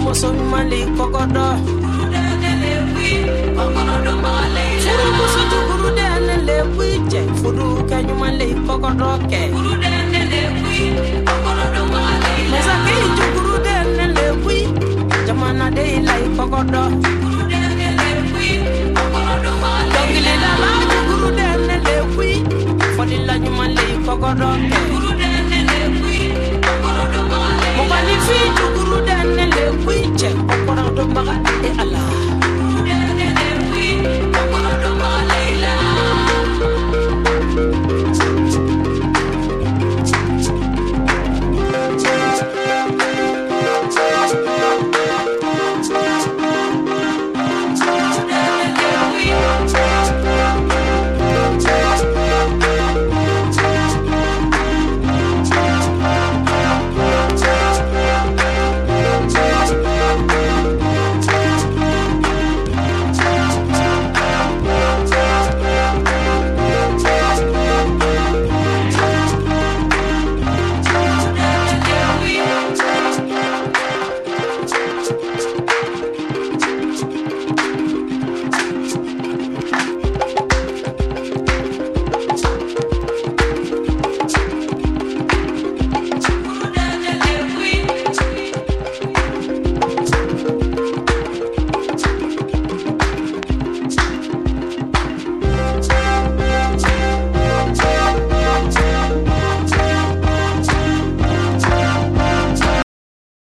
muso mali kokodo Furu muso tukuru dene le kuije Furu kanyu mali kokodo ke Masaki tukuru dene le kui Jamana de ilai kokodo Dongile la la tukuru dene le kui Fodila nyumali kokodo ke Mokani fi tukuru dene le kuije Kokodo maga